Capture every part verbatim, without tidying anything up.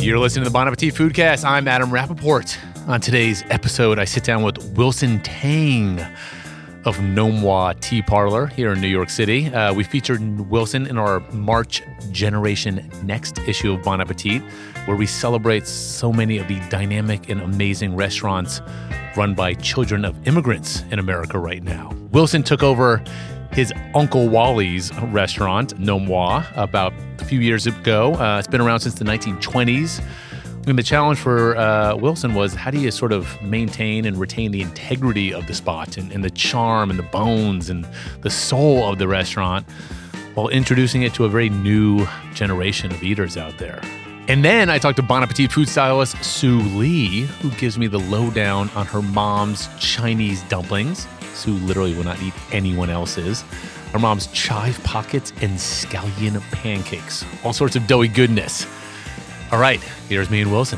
You're listening to the Bon Appetit Foodcast. I'm Adam Rappaport. On today's episode, I sit down with Wilson Tang of Nom Wah Tea Parlor here in New York City. Uh, we featured Wilson in our March Generation Next issue of Bon Appetit, where we celebrate so many of the dynamic and amazing restaurants run by children of immigrants in America right now. Wilson took over his Uncle Wally's restaurant, Nom Wah, about a few years ago. Uh, it's been around since the nineteen twenties. And the challenge for uh, Wilson was, how do you sort of maintain and retain the integrity of the spot and, and the charm and the bones and the soul of the restaurant while introducing it to a very new generation of eaters out there? And then I talked to Bon Appetit food stylist Sue Lee, who gives me the lowdown on her mom's Chinese dumplings. Sue literally will not eat anyone else's. Her mom's chive pockets and scallion pancakes. All sorts of doughy goodness. All right, here's me and Wilson.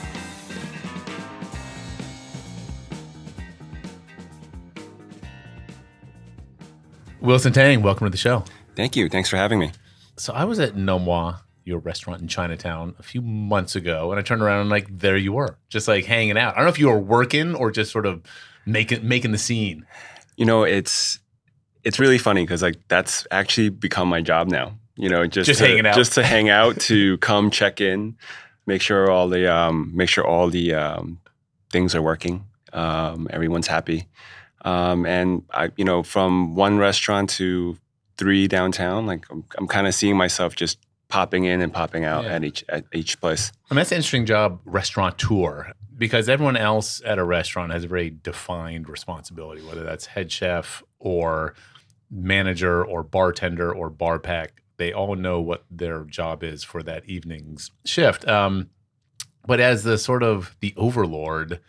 Wilson Tang, welcome to the show. Thank you. Thanks for having me. So I was at Nom Wah, your restaurant in Chinatown, a few months ago, and I turned around and like there you were, just like hanging out. I don't know if you were working or just sort of making making the scene. You know, it's it's really funny because like that's actually become my job now. You know, just just to, hanging out, just to hang out, to come check in, make sure all the um, make sure all the um, things are working, um, everyone's happy, um, and I, you know, from one restaurant to three downtown, like I'm, I'm kind of seeing myself just popping in and popping out yeah. at each at each place. I mean, that's an interesting job, restaurateur, because everyone else at a restaurant has a very defined responsibility, whether that's head chef or manager or bartender or bar pack. They all know what their job is for that evening's shift. Um, but as the sort of the overlord,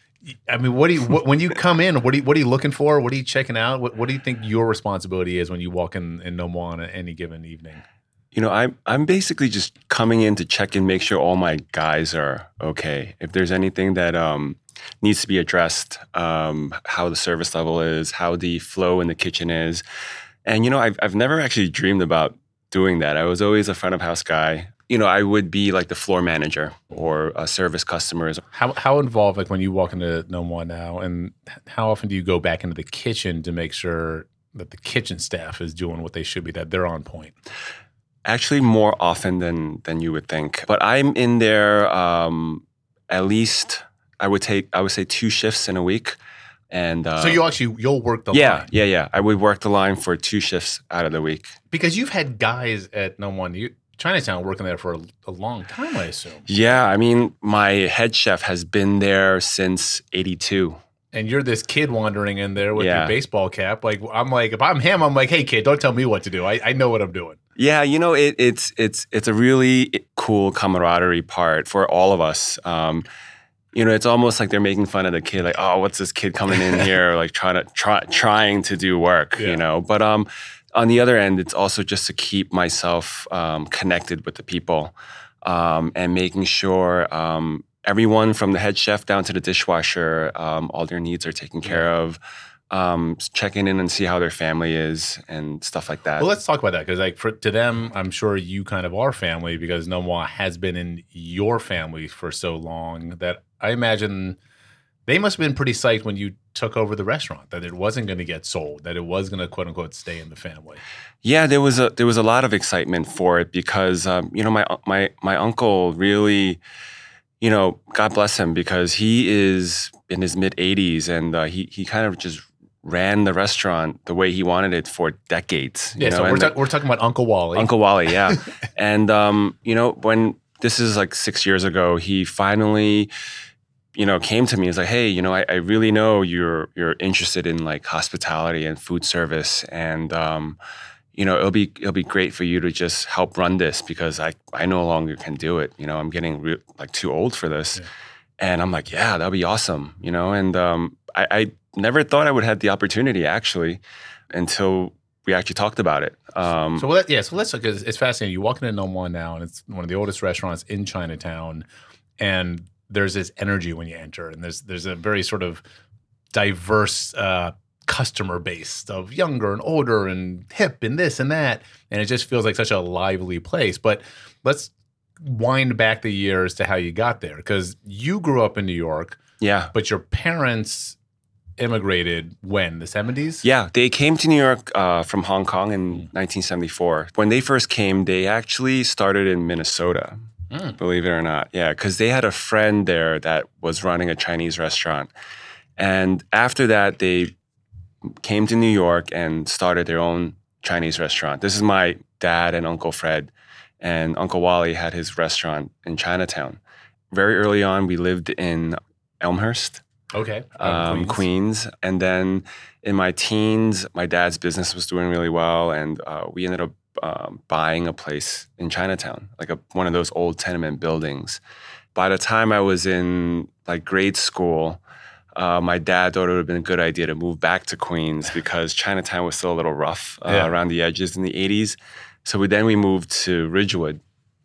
I mean, what do you what, when you come in? What do you, what are you looking for? What are you checking out? What, what do you think your responsibility is when you walk in in Nom Wah on any given evening? You know, I'm I'm basically just coming in to check and make sure all my guys are okay. If there's anything that um, needs to be addressed, um, how the service level is, how the flow in the kitchen is, and you know, I've I've never actually dreamed about doing that. I was always a front of house guy. You know, I would be like the floor manager or uh, service customers. How how involved, like when you walk into Nom Wah now, and how often do you go back into the kitchen to make sure that the kitchen staff is doing what they should be, that they're on point? Actually, more often than than you would think. But I'm in there um, at least I would take I would say two shifts in a week. And uh, so you actually you'll work the yeah, line. Yeah, yeah, yeah. I would work the line for two shifts out of the week. Because you've had guys at Nom Wah, you, Chinatown, working there for a, a long time, I assume. Yeah, I mean, my head chef has been there since eighty-two. And you're this kid wandering in there with yeah. your baseball cap. Like I'm like, if I'm him, I'm like, hey kid, don't tell me what to do. I, I know what I'm doing. Yeah, you know, it, it's it's it's a really cool camaraderie part for all of us. Um, you know, it's almost like they're making fun of the kid, like, oh, what's this kid coming in here, like trying to try trying to do work, yeah. you know. But um, on the other end, it's also just to keep myself um, connected with the people um, and making sure um, everyone from the head chef down to the dishwasher, um, all their needs are taken care of. Um, checking in and see how their family is and stuff like that. Well, let's talk about that because, like, for to them, I'm sure you kind of are family because Nom Wah has been in your family for so long that I imagine they must have been pretty psyched when you took over the restaurant that it wasn't going to get sold, that it was going to quote unquote stay in the family. Yeah, there was a there was a lot of excitement for it because um, you know my my my uncle really. You know, God bless him because he is in his mid eighties and uh, he he kind of just ran the restaurant the way he wanted it for decades. You yeah, know? so we're, and ta- we're talking about Uncle Wally. Uncle Wally, yeah. and, um, you know, when this is like six years ago, he finally, you know, came to me. He's like, hey, you know, I, I really know you're you're interested in like hospitality and food service and, um, you know, it'll be it'll be great for you to just help run this because I, I no longer can do it. You know, I'm getting re- like too old for this. Yeah. And I'm like, yeah, that'd be awesome. You know, and um, I, I never thought I would have the opportunity actually until we actually talked about it. Um, so let, yeah, so let's look. It's fascinating. You walk into Nom Wah now, and it's one of the oldest restaurants in Chinatown, and there's this energy when you enter, and there's there's a very sort of diverse uh, customer base of younger and older and hip and this and that, and it just feels like such a lively place. But let's wind back the years to how you got there, because you grew up in New York, Yeah. but your parents immigrated when? The seventies? Yeah, they came to New York uh, from Hong Kong in nineteen seventy-four. When they first came, they actually started in Minnesota, Mm. believe it or not. Yeah, because they had a friend there that was running a Chinese restaurant. And after that, they came to New York and started their own Chinese restaurant. This is my dad and Uncle Fred. And Uncle Wally had his restaurant in Chinatown. Very early on, we lived in Elmhurst. Okay. Um, Queens. Queens. And then in my teens, my dad's business was doing really well. And uh, we ended up um, buying a place in Chinatown, like a, one of those old tenement buildings. By the time I was in like grade school, uh, my dad thought it would have been a good idea to move back to Queens because Chinatown was still a little rough uh, Yeah. around the edges in the eighties. So we, then we moved to Ridgewood.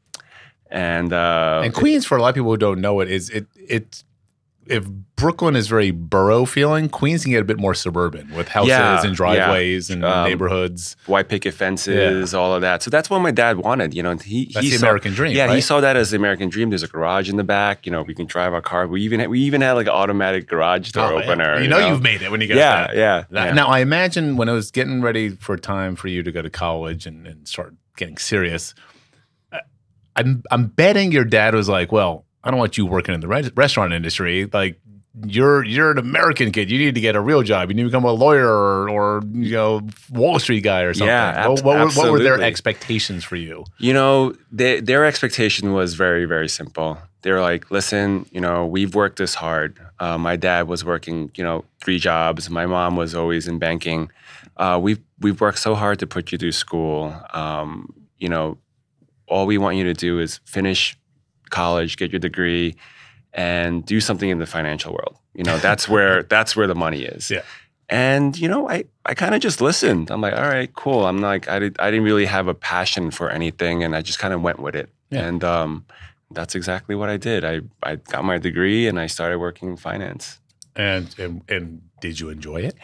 And, uh, And Queens, for a lot of people who don't know it, is it it if Brooklyn is very borough feeling, Queens can get a bit more suburban with houses Yeah, and driveways yeah. and Um, neighborhoods. white picket fences, all of that. So that's what my dad wanted. You know, he That's he the saw, American dream, Yeah, he right? saw that as the American dream. There's a garage in the back. You know, we can drive our car. We even we even had like an automatic garage door Oh, yeah. opener. You know, you've made it when you get yeah, that. yeah, That- yeah. Now, I imagine when it was getting ready for time for you to go to college and, and start getting serious, uh, I'm I'm betting your dad was like, "Well, I don't want you working in the re- restaurant industry. Like, you're you're an American kid. You need to get a real job. You need to become a lawyer or, or you know Wall Street guy or something." Yeah, what, ab- what, were, what were their absolutely. expectations for you? You know, they, their expectation was very, very simple. They were like, listen, you know, we've worked this hard. Uh, my dad was working, you know, three jobs. My mom was always in banking. Uh, we've, we've worked so hard to put you through school. Um, you know, all we want you to do is finish college, get your degree, and do something in the financial world. You know, that's where that's where the money is. Yeah. And you know, I, I kind of just listened. I'm like, all right, cool. I'm like, I did, I didn't really have a passion for anything, and I just kind of went with it. Yeah. And um, that's exactly what I did. I, I got my degree and I started working in finance. And and, and did you enjoy it?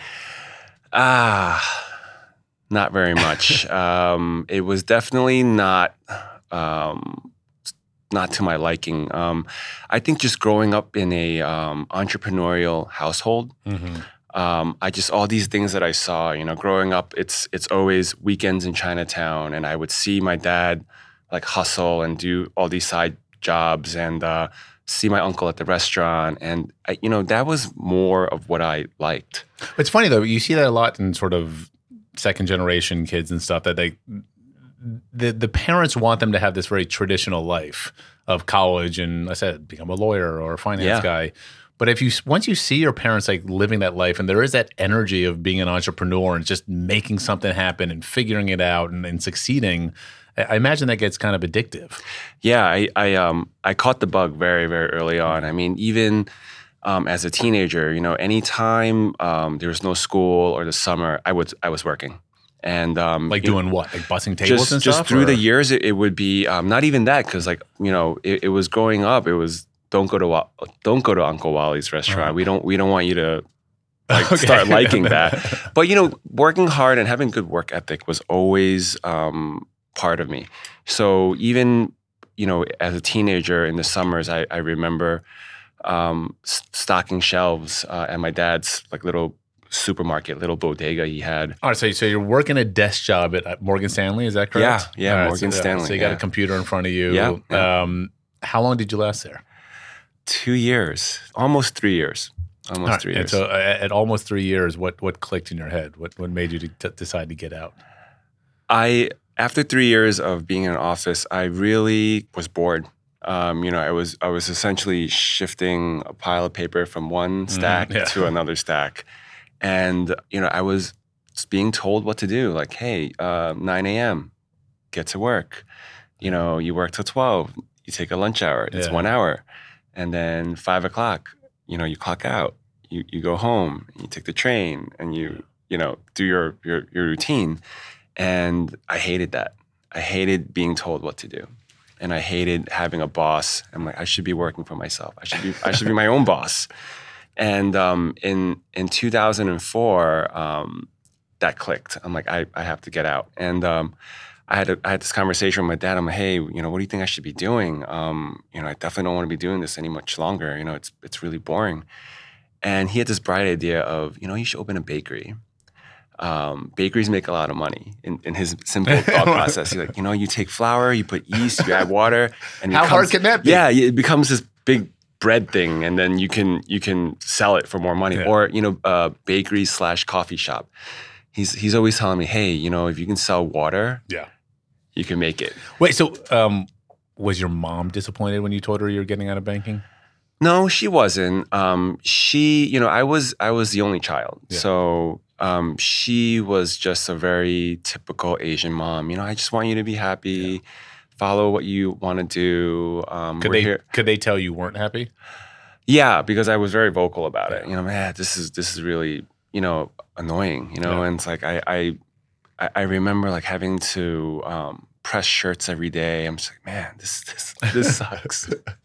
Ah, not very much. um, it was definitely not um, not to my liking. Um, I think just growing up in a um, entrepreneurial household. Mm-hmm. Um, I just all these things that I saw, you know, growing up, it's it's always weekends in Chinatown, and I would see my dad like hustle and do all these side jobs, and uh, see my uncle at the restaurant, and I, you know, that was more of what I liked. It's funny though, you see that a lot in sort of second generation kids and stuff that they the the parents want them to have this very traditional life of college and I said become a lawyer or a finance Yeah. guy. But if you once you see your parents like living that life and there is that energy of being an entrepreneur and just making something happen and figuring it out and, and succeeding, I I imagine that gets kind of addictive. Yeah, I I um I caught the bug very very early on. I mean, even um, as a teenager, you know, anytime um, there was no school or the summer, I was I was working, and um, Like you know, doing what? Like bussing tables just and just stuff? through or- the years, it, it would be um, not even that because like you know it, it was growing up. It was don't go to Wa- don't go to Uncle Wally's restaurant. Uh-huh. We don't we don't want you to like Okay. start liking that. But you know, working hard and having good work ethic was always um, part of me. So even you know, as a teenager in the summers, I, I remember um, s- stocking shelves uh, at my dad's like little supermarket, little bodega he had. All right, so, so you're working a desk job at at Morgan Stanley, is that correct? Yeah, yeah, All right, Morgan so, Stanley, So you got yeah. a computer in front of you. Yeah, yeah. Um, how long did you last there? Two years, almost three years, almost All right, three and years. so uh, at almost three years, what what clicked in your head? What what made you to t- decide to get out? I after three years of being in an office, I really was bored. Um, you know, I was I was essentially shifting a pile of paper from one stack yeah. to another stack, and you know, I was just being told what to do. Like, hey, uh, nine a.m., get to work. You know, you work till twelve. You take a lunch hour. It's Yeah. one hour, and then five o'clock. You know, you clock out. You you go home. You take the train, and you you know do your your your routine. And I hated that. I hated being told what to do. And I hated having a boss. I'm like, I should be working for myself. I should be I should be my own boss. And um, in in two thousand four, um, that clicked. I'm like, I, I have to get out. And um, I had a, I had this conversation with my dad. I'm like, hey, you know, what do you think I should be doing? Um, you know, I definitely don't want to be doing this any much longer. You know, it's it's really boring. And he had this bright idea of, you know, you should open a bakery. Um, bakeries make a lot of money in, in his simple thought process. He's like, you know, you take flour, you put yeast, you add water, and it How becomes, hard can that be? Yeah, it becomes this big bread thing, and then you can you can sell it for more money. Yeah. Or you know, uh, bakery slash coffee shop. He's he's always telling me, hey, you know, if you can sell water, Yeah. you can make it. Wait, so um, was your mom disappointed when you told her you were getting out of banking? No, she wasn't. Um, she, you know, I was I was the only child, Yeah. so um, she was just a very typical Asian mom. You know, I just want you to be happy, yeah. follow what you want to do. Um, could we're they here. could they tell you weren't happy? Yeah, because I was very vocal about Yeah. it. You know, man, this is this is really you know annoying. You know, Yeah. and it's like I I I remember like having to. Um, press shirts every day. I'm just like, man, this this this sucks.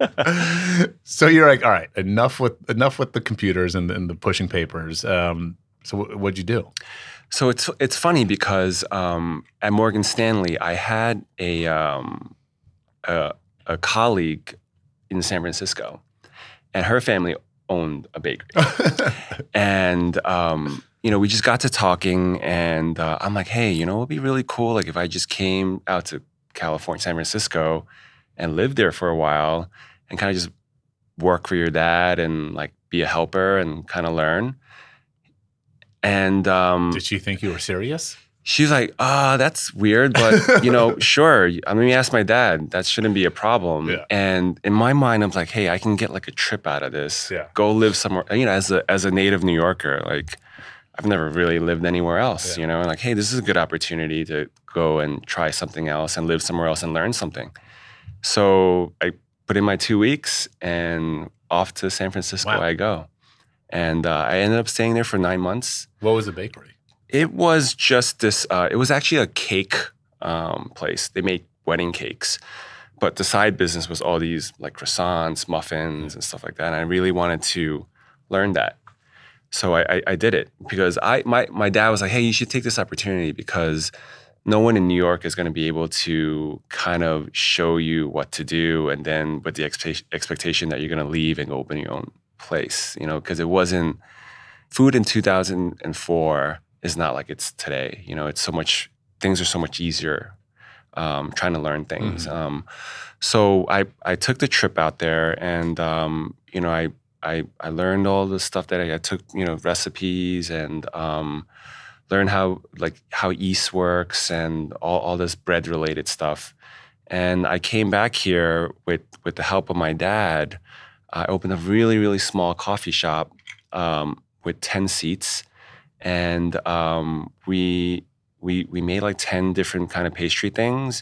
So you're like, all right, enough with enough with the computers and, and the pushing papers. Um, so w- what'd you do? So it's it's funny because um, at Morgan Stanley, I had a, um, a a colleague in San Francisco, and her family owned a bakery, and um, you know, we just got to talking, and uh, I'm like, hey, you know, it'd be really cool, like if I just came out to California, San Francisco, and lived there for a while, and kind of just work for your dad and like be a helper and kind of learn. And um, did she think you were serious? She's like, ah, oh, that's weird, but you know, sure. I mean, ask my dad. That shouldn't be a problem. Yeah. And in my mind, I'm like, hey, I can get like a trip out of this. Yeah. Go live somewhere. You know, as a as a native New Yorker, like. I've never really lived anywhere else, yeah. you know, and like, hey, this is a good opportunity to go and try something else and live somewhere else and learn something. So I put in my two weeks and off to San Francisco Wow. I go. And uh, I ended up staying there for nine months. What was the bakery? It was just this, uh, it was actually a cake um, place. They made wedding cakes. But the side business was all these like croissants, muffins, and stuff like that. And I really wanted to learn that. So I, I, I did it because I my, my dad was like, hey, you should take this opportunity because no one in New York is going to be able to kind of show you what to do and then with the expectation, expectation that you're going to leave and go open your own place, you know, because it wasn't, food in two thousand four is not like it's today. You know, it's so much, things are so much easier um, trying to learn things. Mm-hmm. Um, so I, I took the trip out there and, um, you know, I, I, I learned all the stuff that I, I took, you know, recipes and um, learned how like how yeast works and all, all this bread related stuff. And I came back here with with the help of my dad. I opened a really, really small coffee shop um, with ten seats. And um, we we we made like ten different kind of pastry things.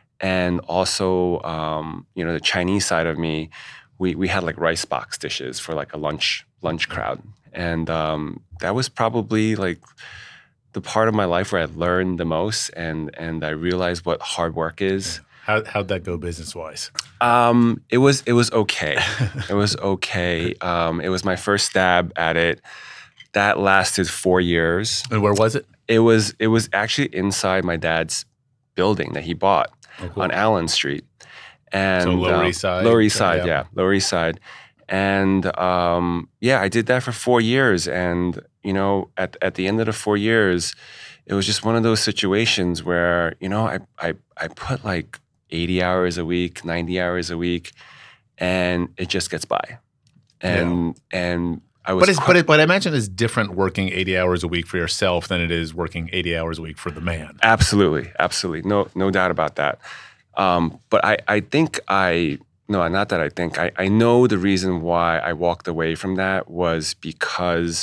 And also, um, you know, the Chinese side of me, We we had like rice box dishes for like a lunch lunch crowd, and um, that was probably like the part of my life where I learned the most, and and I realized what hard work is. How how'd that go business wise? Um, it was it was okay. It was okay. Um, it was my first stab at it. That lasted four years. And where was it? It was it was actually inside my dad's building that he bought oh, cool. on Allen Street. And so Lower um, East Side? Lower East Side, yeah. yeah. Lower East Side. And um, yeah, I did that for four years. And, you know, at at the end of the four years, it was just one of those situations where, you know, I I, I put like eighty hours a week, ninety hours a week, and it just gets by. And yeah. and I was But it's qu- but it, but I imagine it's different working eighty hours a week for yourself than it is working eighty hours a week for the man. Absolutely. Absolutely. No, no doubt about that. Um, but I, I think I, no, not that I think, I, I know the reason why I walked away from that was because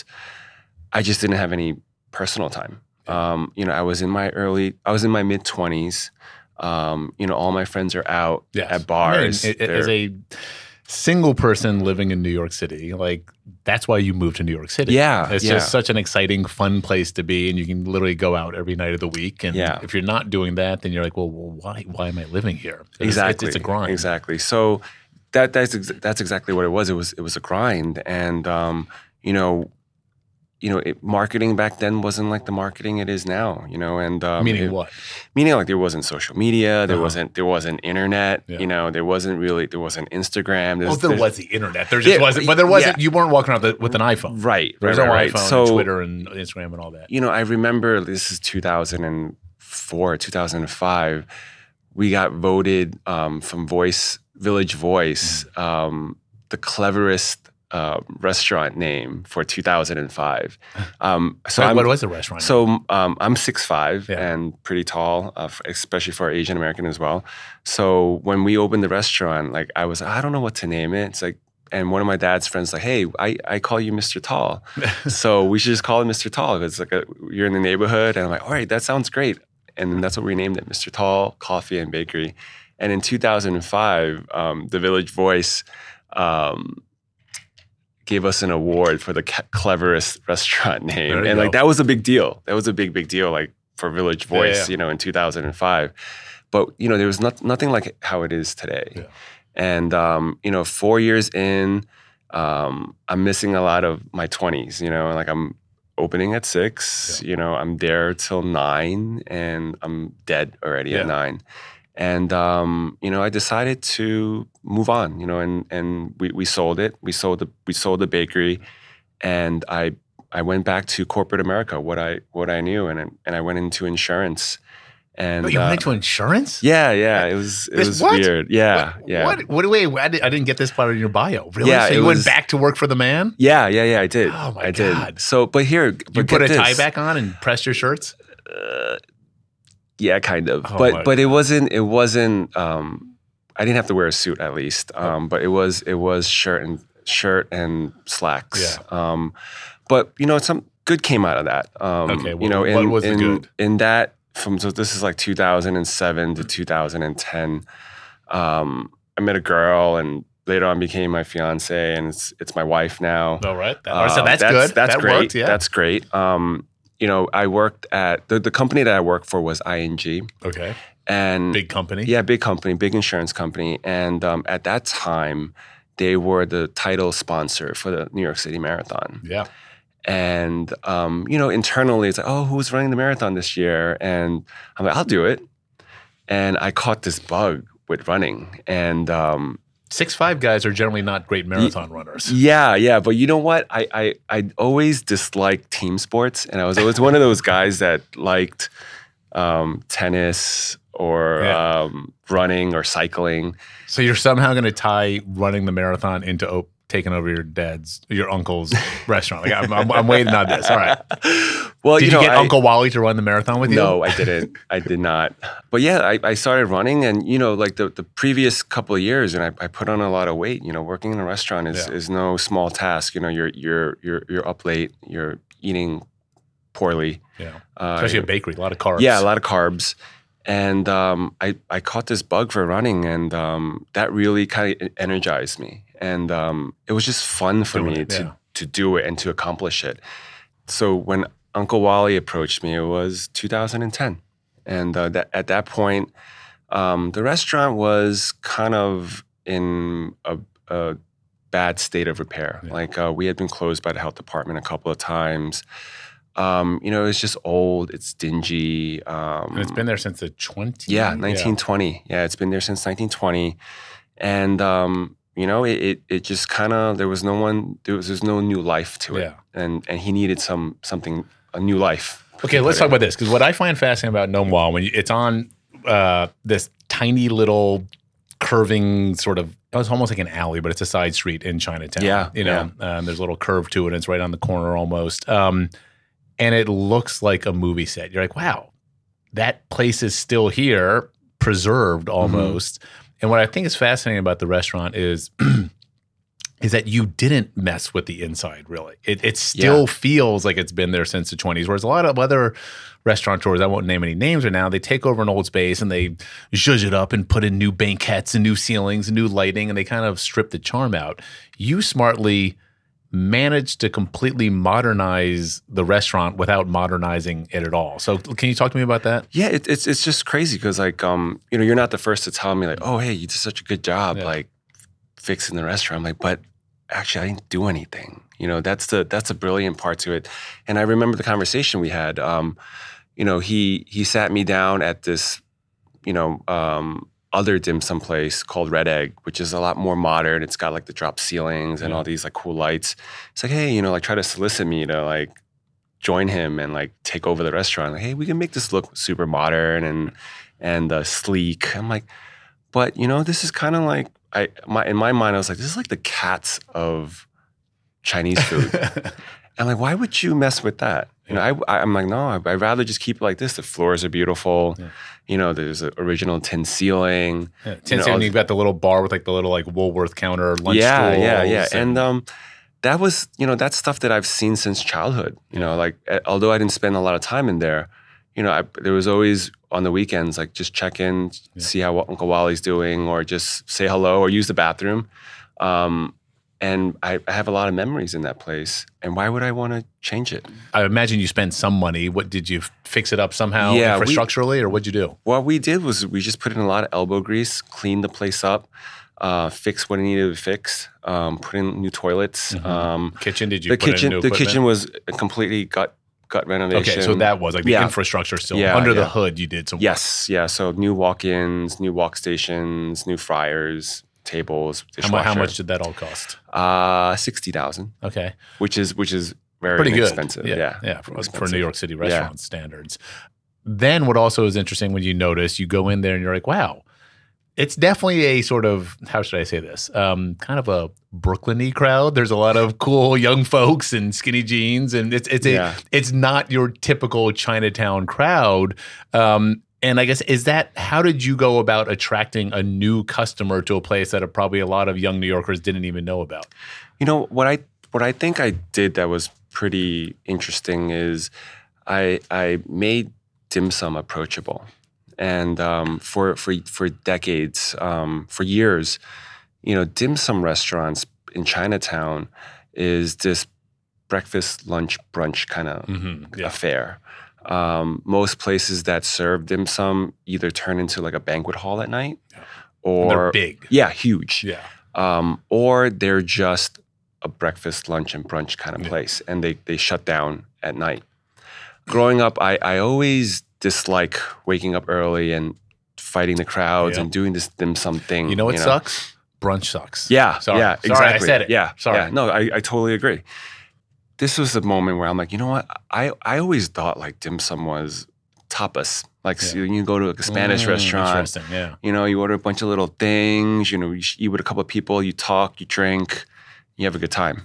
I just didn't have any personal time. Um, you know, I was in my early, I was in my mid twenties. Um, you know, all my friends are out yes. at bars. I mean, as a single person living in New York City, like that's why you moved to New York City. Yeah. It's yeah. just such an exciting, fun place to be. And you can literally go out every night of the week. And yeah. if you're not doing that, then you're like, well, why why am I living here? It's, exactly. It's, it's a grind. Exactly. So that that's ex- that's exactly what it was. It was it was a grind. And um, you know, you know, it, marketing back then wasn't like the marketing it is now, you know, and um, Meaning it, what? Meaning like there wasn't social media, there Uh-huh. wasn't there wasn't internet, Yeah. you know, there wasn't really there wasn't Instagram. Well, There's, there there's- was the internet. There just Yeah, wasn't, but there wasn't. yeah. You weren't walking around with, with an iPhone. right, There's right, no right, iPhone, right. So and Twitter, and Instagram, and all that. you know, I remember this is two thousand four, two thousand five. We got voted um, from Voice Village Voice Mm-hmm. um, the cleverest uh, restaurant name for two thousand five. Um, so what, I'm, what was the restaurant? So um, I'm six five Yeah. and pretty tall, uh, f- especially for Asian American as well. So when we opened the restaurant, like I was, I don't know what to name it. It's like, and one of my dad's friends like, hey, I, I call you Mister Tall, so we should just call it Mister Tall. It's like a, you're in the neighborhood, and I'm like, all right, that sounds great, and then that's what we named it, Mister Tall Coffee and Bakery. And in two thousand five, um, the Village Voice. Um, gave us an award for the ca- cleverest restaurant name. There you And like go. that was a big deal. That was a big, big deal, like for Village Yeah, Voice, yeah. you know, in two thousand five. But, you know, there was not, nothing like how it is today. Yeah. And, um, you know, four years in, um, I'm missing a lot of my twenties, you know, like I'm opening at six, Yeah. you know, I'm there till nine and I'm dead already Yeah. at nine. And, um, you know, I decided to move on, you know, and, and we, we sold it. We sold the, we sold the bakery, and I, I went back to corporate America, what I, what I knew. And, I- and I went into insurance. And Oh, you uh, went into insurance? yeah, yeah, it was, it This- was what? weird. Yeah. What, yeah. What? What? Wait, I didn't, I didn't get this part of your bio. Really? Yeah, so it you was- went back to work for the man? Yeah, yeah, yeah, I did. Oh, my I did. God. So, but here, but You put get a tie this. back on and pressed your shirts? Uh, yeah, kind of. Oh, but my- but it wasn't it wasn't um I didn't have to wear a suit at least. Um but it was it was shirt and shirt and slacks. Um but you know, some good came out of that. Um Okay, you what- know, what in was the in, good? in that from so this is like two thousand seven to two thousand ten. Um I met a girl, and later on became my fiance, and it's it's my wife now. All right. That, so Um, that's, good. That's that great. worked, yeah. That's great. Um, you know, I worked at the, the company that I worked for was I N G, okay. and Big company. yeah, big company, big insurance company, and um, at that time, they were the title sponsor for the New York City Marathon. Yeah. And um, you know, internally, it's like, oh, who's running the marathon this year? And I'm like, I'll do it. And I caught this bug with running, and um, Six five guys are generally not great marathon runners. yeah, yeah, but you know what? I, I I always disliked team sports, and I was always one of those guys that liked um, tennis or Yeah. um, running or cycling. So you're somehow going to tie running the marathon into op- taking over your dad's, your uncle's restaurant. Like I'm, I'm, I'm waiting on this. All right. Well, Did you, you know, get I, Uncle Wally to run the marathon with you? no, I didn't. I did not. But yeah, I, I started running, and you know, like the, the previous couple of years, and I, I put on a lot of weight. You know, working in a restaurant is, Yeah. is no small task. You know, you're you're you're you're up late. You're eating poorly. Yeah. Uh, Especially a bakery, a lot of carbs. Yeah, a lot of carbs. And um, I, I caught this bug for running, and um, that really kind of energized me. And um, it was just fun for Doing me it, to, yeah. to do it and to accomplish it. So when Uncle Wally approached me, it was two thousand ten. And uh, that, at that point, um, the restaurant was kind of in a, a bad state of repair. Yeah. Like uh, we had been closed by the health department a couple of times. Um, you know, it's just old. It's dingy. Um, And it's been there since the twenties. yeah, nineteen twenty. Yeah, it's been there since nineteen twenty, and um, you know, it it, it just kind of there was no one. There was there's no new life to it, Yeah. and and he needed some something a new life. Okay, let's talk about this, because what I find fascinating about Nom Wah, when you, it's on uh, this tiny little curving sort of, it's almost like an alley, but it's a side street in Chinatown. Yeah, you know, um, there's a little curve to it, and it's right on the corner almost. Um, and it looks like a movie set. You're like, wow, that place is still here, preserved almost. And what I think is fascinating about the restaurant is is that you didn't mess with the inside, really. It, it still Yeah. feels like it's been there since the twenties, whereas a lot of other restaurateurs, I won't name any names right now, they take over an old space and they zhuzh it up and put in new banquettes and new ceilings and new lighting, and they kind of strip the charm out. You smartly managed to completely modernize the restaurant without modernizing it at all. So can you talk to me about that? Yeah, it, it's it's just crazy because like um you know you're not the first to tell me like, oh hey, you did such a good job Yeah. like fixing the restaurant. I'm like, but actually, I didn't do anything. You know, that's the that's a brilliant part to it. And I remember the conversation we had. Um, you know, he he sat me down at this, you know, um, other dim sum place called Red Egg, which is a lot more modern. It's got like the drop ceilings and Yeah. all these like cool lights. It's like, hey, you know, like try to solicit me to like join him and like take over the restaurant. Like, hey, we can make this look super modern and and uh, sleek. I'm like, but you know, this is kind of like I my in my mind, I was like, this is like the Cats of Chinese food. I'm like, why would you mess with that? You know, I, I'm like, no, I'd rather just keep it like this. The floors are beautiful. Yeah. You know, there's an original tin ceiling. Yeah, tin you ceiling, know, you've got the little bar with like the little like Woolworth counter, lunch yeah, stools. Yeah, yeah, and, and um, that was, you know, that's stuff that I've seen since childhood. You know, like, although I didn't spend a lot of time in there, you know, I, there was always on the weekends, like just check in, yeah. see how Uncle Wally's doing, or just say hello or use the bathroom. Um, And I, I have a lot of memories in that place. And why would I want to change it? I imagine you spent some money. What did you fix it up somehow yeah, infrastructurally, we, or what'd you do? What we did was we just put in a lot of elbow grease, cleaned the place up, uh, fix what it needed to fix, um, put in new toilets. Mm-hmm. Um, kitchen? Did you the put kitchen? in new the equipment? kitchen was a completely gut gut renovation. Okay, so that was like the yeah. infrastructure still yeah, under yeah. the hood. You did some. Yes, yeah. So new walk-ins, new walk stations, new fryers. Tables, how much, how much did that all cost? Uh, sixty thousand. Okay, which is which is very pretty inexpensive. good. Yeah, yeah, yeah for, for New York City restaurant yeah. standards. Then what also is interesting when you notice you go in there and you're like, wow, it's definitely a sort of, how should I say this? Um, kind of a Brooklyn-y crowd. There's a lot of cool young folks in skinny jeans, and it's it's a yeah. it's not your typical Chinatown crowd. Um, And I guess, is that, how did you go about attracting a new customer to a place that probably a lot of young New Yorkers didn't even know about? You know, what I what I think I did that was pretty interesting is I I made dim sum approachable. And um, for, for, for decades, um, for years, you know, dim sum restaurants in Chinatown is this breakfast, lunch, brunch kind of mm-hmm. yeah. affair. Um, most places that serve dim sum either turn into like a banquet hall at night, yeah. or and they're big, yeah, huge, yeah, um, or they're just a breakfast, lunch, and brunch kind of yeah. place, and they they shut down at night. Growing up, I I always dislike waking up early and fighting the crowds yeah. and doing this dim sum thing. You know what you know? sucks? Brunch sucks. Yeah, Sorry. yeah, Sorry, exactly. I said it. Yeah, sorry. Yeah, no, I, I totally agree. This was the moment where I'm like, you know what? I, I always thought like dim sum was tapas. Like Yeah. so you go to like a Spanish Mm, restaurant, Interesting, yeah. you know, you order a bunch of little things, you know, you eat with a couple of people, you talk, you drink, you have a good time.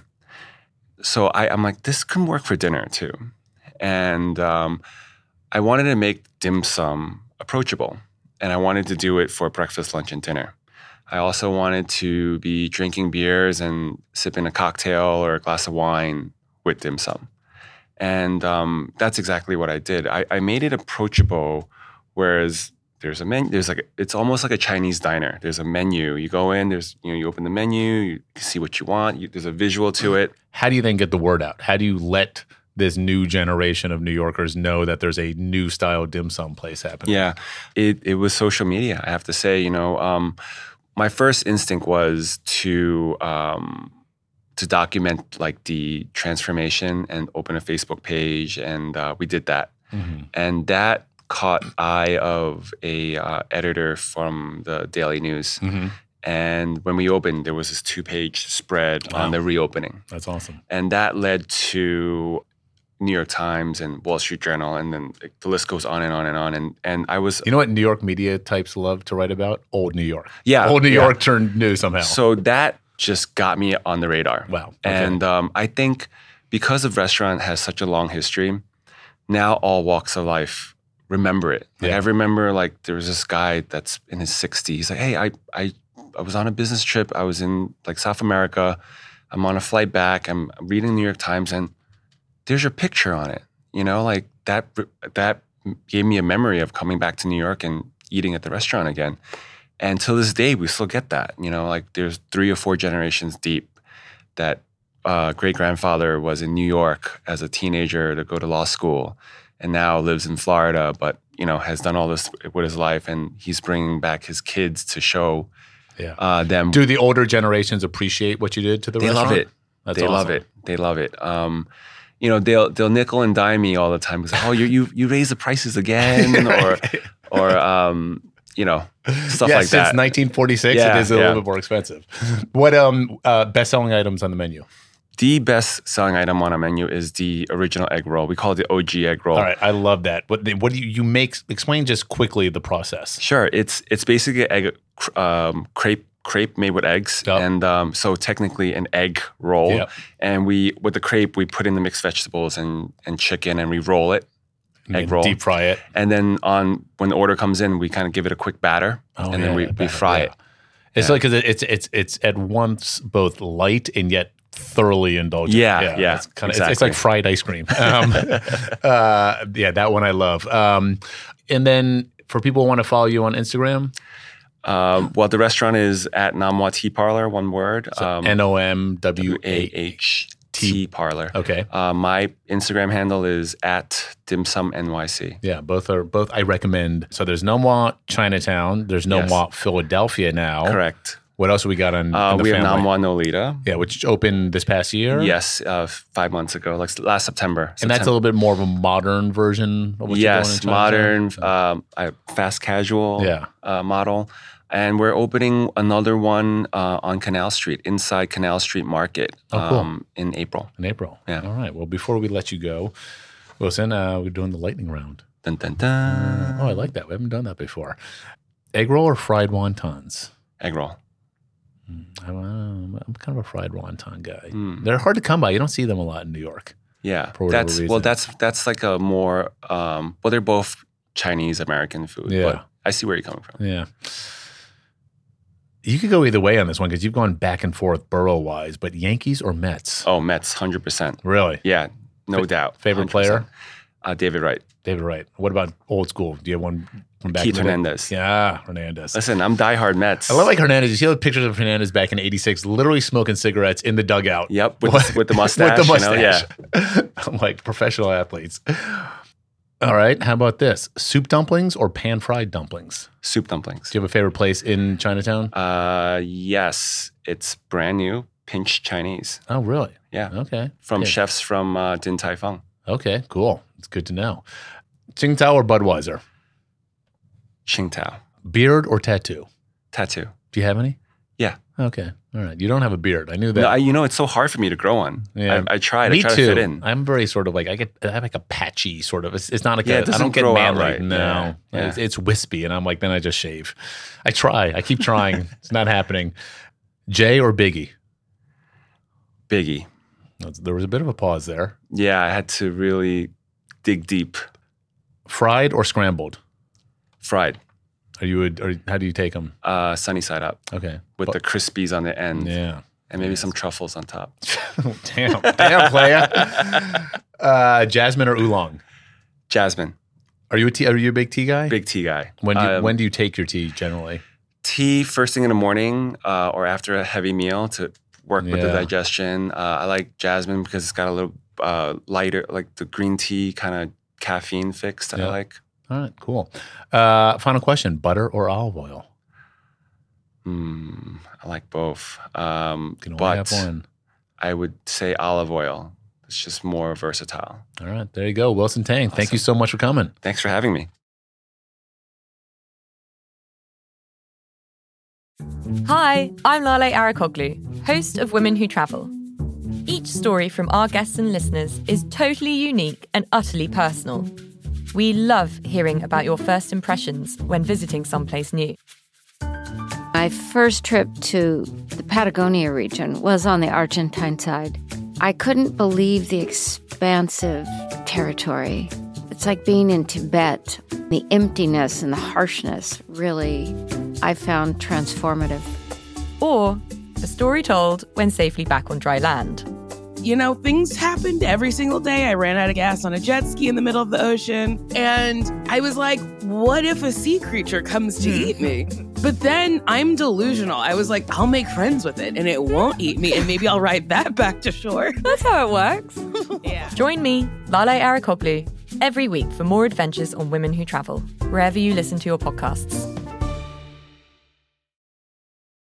So I, I'm like, this can work for dinner too. And um, I wanted to make dim sum approachable. And I wanted to do it for breakfast, lunch, and dinner. I also wanted to be drinking beers and sipping a cocktail or a glass of wine with dim sum. And um, that's exactly what I did. I, I made it approachable, whereas there's a menu, there's like, a, it's almost like a Chinese diner. There's a menu. You go in, there's, you know, you open the menu, you can see what you want. You, there's a visual to it. How do you then get the word out? How do you let this new generation of New Yorkers know that there's a new style dim sum place happening? Yeah, it, it was social media. I have to say, you know, um, my first instinct was to, um, to document like the transformation and open a Facebook page. And uh, we did that. Mm-hmm. And that caught eye of a uh, editor from the Daily News. Mm-hmm. And when we opened, there was this two-page spread wow. on the reopening. That's awesome. And that led to New York Times and Wall Street Journal, and then the list goes on and on and on. And and I was, you know what New York media types love to write about? Old New York. Yeah, old New yeah. York turned new somehow. So that just got me on the radar. Wow. Okay. And um, I think because the restaurant has such a long history, now all walks of life remember it. Like yeah. I remember like there was this guy that's in his sixties. He's like, hey, I I I was on a business trip. I was in like South America. I'm on a flight back. I'm reading the New York Times, and there's your picture on it. You know, like that that gave me a memory of coming back to New York and eating at the restaurant again. And till this day, we still get that. You know, like there's three or four generations deep that uh, great-grandfather was in New York as a teenager to go to law school and now lives in Florida, but, you know, has done all this with his life. And he's bringing back his kids to show Yeah. uh, them. Do the older generations appreciate what you did to the They restaurant? love it. That's they awesome. love it. They love it. Um, you know, they'll they'll nickel and dime me all the time because oh, you you you raise the prices again, or or um, you know, stuff yeah, like since that. nineteen forty-six, Yeah, it is a yeah. little bit more expensive. What um uh, best selling items on the menu? The best selling item on our menu is the original egg roll. We call it the O G egg roll. All right, I love that. What what do you, you make? Explain just quickly the process. Sure, it's it's basically egg um, crepe crepe made with eggs, Yep. and um, so technically an egg roll. Yep. And we with the crepe we put in the mixed vegetables and and chicken, and we roll it, And egg then roll. deep fry it. And then on when the order comes in, we kind of give it a quick batter, Oh, and yeah, then we, yeah, we batter, fry yeah. it. It's like because it's it's it's at once both light and yet thoroughly indulgent. Yeah, yeah, It's kind of it's, exactly. it's like fried ice cream. Um, uh, yeah, that one I love. Um, and then for people who want to follow you on Instagram, Um, well, the restaurant is at Namwa Tea Parlor, one word. Um, N O M W A A. H Tea Parlor. Okay. Uh, my Instagram handle is at Dim Sum N Y C. Yeah, both are both. I recommend. So there's Nomwa Chinatown. There's Nomwa Philadelphia now. Correct. What else have we got on? Uh, on the we have family? Namwa Nolita. Yeah, which opened this past year. Yes, uh, five months ago, like last September. And that's a little bit more of a modern version of what you're doing in Yes, Chinatown? modern, um, uh, fast casual Yeah. uh, model. And we're opening another one uh, on Canal Street, inside Canal Street Market Oh, cool. um, in April. In April. Yeah. All right. Well, before we let you go, Wilson, uh, we're doing the lightning round. Dun, dun, dun. Oh, I like that. We haven't done that before. Egg roll or fried wontons? Egg roll. I'm, um, I'm kind of a fried wonton guy. Mm. They're hard to come by. You don't see them a lot in New York. Yeah, For whatever that's reason. well, that's that's like a more um, well, they're both Chinese American food. Yeah. But I see where you're coming from. Yeah. You could go either way on this one because you've gone back and forth borough wise, but Yankees or Mets? Oh, Mets, hundred percent. Really? Yeah, no Fa- doubt. favorite one hundred percent. player? Uh, David Wright. David Wright. What about old school? Do you have one from back Keith in the day? Hernandez. Yeah, Hernandez. Listen, I'm diehard Mets. I love like Hernandez. You see the pictures of Hernandez back in eighty-six, literally smoking cigarettes in the dugout. Yep, with, What? the, with the mustache. With the you know, mustache. yeah. I'm like professional athletes. All right. How about this? Soup dumplings or pan fried dumplings? Soup dumplings. Do you have a favorite place in Chinatown? Uh, yes, it's brand new, Pinch Chinese. Oh, really? Yeah, Okay. from Yeah. chefs from uh, Din Tai Fung. Okay, cool. It's good to know. Tsingtao or Budweiser? Qingtao. Beard or tattoo? Tattoo. Do you have any? Yeah. Okay. All right. You don't have a beard. I knew that. No, I, you know, it's so hard for me to grow one. Yeah. I, I tried. Me I tried too. to fit in. I'm very sort of like I get I have like a patchy sort of. It's, it's not like Yeah, a, it doesn't I don't get grow out manly. right. No, Yeah, yeah. It's, it's wispy, and I'm like then I just shave. I try. I keep trying. It's not happening. Jay or Biggie? Biggie. There was a bit of a pause there. Yeah, I had to really dig deep. Fried or scrambled? Fried. Are you? A, or how do you take them? Uh, sunny side up Okay. with But- the crispies on the end yeah. and maybe some truffles on top. damn, damn, playa. Uh, Jasmine or oolong? Jasmine. Are you a tea? Are you a big tea guy? Big tea guy. When do you, Um, when do you take your tea generally? tea first thing in the morning uh, or after a heavy meal to work with the Yeah. digestion. Uh, I like jasmine because it's got a little uh, lighter, like the green tea kind of caffeine fix that Yeah. I like. All right, cool. Uh, final question: butter or olive oil? Mm, I like both. Um, You can only but have one. I would say olive oil. It's just more versatile. All right, there you go, Wilson Tang. Thank you so much for coming. Thanks for having me. Hi, I'm Lale Arakoglu, host of Women Who Travel. Each story from our guests and listeners is totally unique and utterly personal. We love hearing about your first impressions when visiting someplace new. My first trip to the Patagonia region was on the Argentine side. I couldn't believe the expansive territory. It's like being in Tibet. The emptiness and the harshness really, I found transformative. Or a story told when safely back on dry land. You know, things happened every single day. I ran out of gas on a jet ski in the middle of the ocean. And I was like, what if a sea creature comes to eat me? But then I'm delusional. I was like, I'll make friends with it and it won't eat me. And maybe I'll ride that back to shore. That's how it works. Yeah. Join me, Lale Arakoglu, every week for more adventures on Women Who Travel, wherever you listen to your podcasts.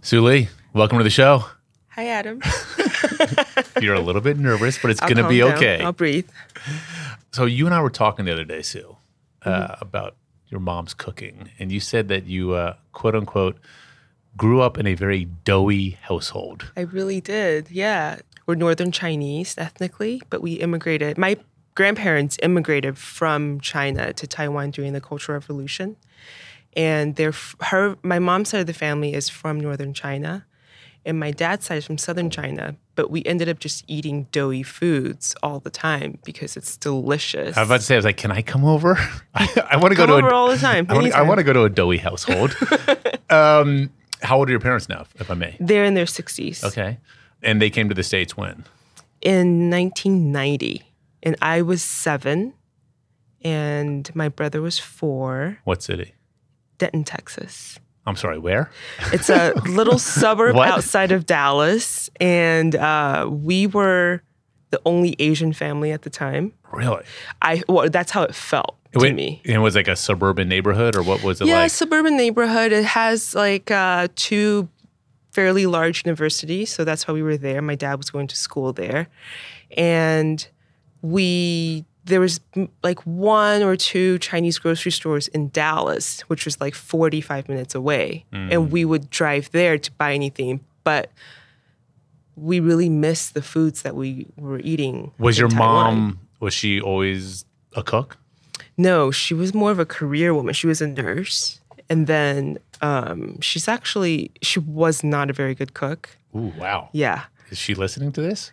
Sue Lee, welcome to the show. Hi, Adam. You're a little bit nervous, but it's I'll going to calm be down. okay. I'll breathe. So you and I were talking the other day, Sue, uh, Mm-hmm. about your mom's cooking. And you said that you, uh, quote unquote, grew up in a very doughy household. I really did. Yeah. We're Northern Chinese ethnically, but we immigrated. My grandparents immigrated from China to Taiwan during the Cultural Revolution. And they're, f- her, my mom's side of the family is from Northern China. And my dad's side is from Southern China, but we ended up just eating doughy foods all the time because it's delicious. I was about to say, I was like, can I come over? I, I want to go Come to over a, all the time. I want, I anytime. want to go to a doughy household. um, how old are your parents now, if I may? They're in their sixties. Okay. And they came to the States when? In nineteen ninety. And I was seven, and my brother was four. What city? Denton, Texas. I'm sorry, where? It's a little suburb What? outside of Dallas, and uh, we were the only Asian family at the time. Really? I well, that's how it felt to Wait, me. And it was like a suburban neighborhood, or what was it Yeah, like? suburban neighborhood. It has like uh, two fairly large universities, so that's why we were there. My dad was going to school there, and we there was mm, like one or two Chinese grocery stores in Dallas, which was like forty-five minutes away, Mm. and we would drive there to buy anything, but we really missed the foods that we were eating. Was in your Taiwan. mom, was she always a cook? No, she was more of a career woman. She was a nurse. And then um, she's actually, she was not a very good cook. Ooh, wow. Yeah. Is she listening to this?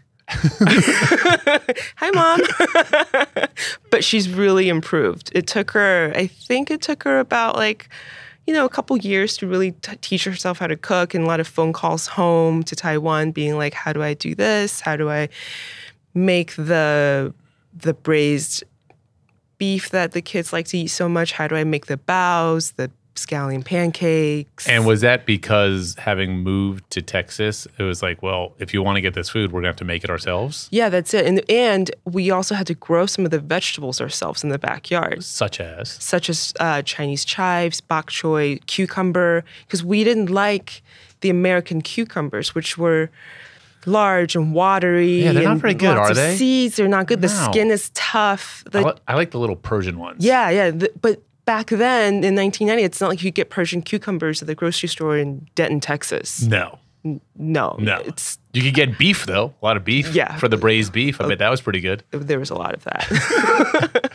Hi, Mom. But she's really improved. It took her, I think it took her about like, you know, a couple years to really t- teach herself how to cook, and a lot of phone calls home to Taiwan being like, how do I do this? How do I make the the braised beef that the kids like to eat so much? How do I make the baos, the scallion pancakes? And was that because having moved to Texas, it was like, well, if you want to get this food, we're going to have to make it ourselves? Yeah, that's it. And and we also had to grow some of the vegetables ourselves in the backyard, Such as? such as uh, Chinese chives, bok choy, cucumber, because we didn't like the American cucumbers, which were large and watery. Yeah, they're not and very good, lots are of they? Seeds, they're not good. The No. skin is tough. I, The, li- I like the little Persian ones. yeah, yeah. The, but back then in nineteen ninety, it's not like you could get Persian cucumbers at the grocery store in Denton, Texas. No. No, No. It's You could get beef, though. A lot of beef. Yeah. For the braised beef. I bet that was pretty good. there was a lot of that.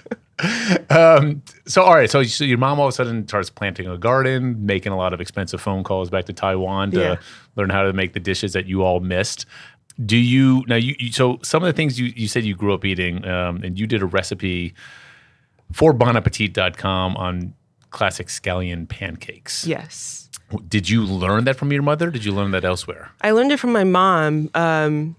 So, all right. So, so your mom all of a sudden starts planting a garden, making a lot of expensive phone calls back to Taiwan to Yeah. learn how to make the dishes that you all missed. Do you, now, you, you so some of the things you, you said you grew up eating, um, and you did a recipe for bon appetit dot com on classic scallion pancakes. Yes. Did you learn that from your mother? Did you learn that elsewhere? I learned it from my mom. Um,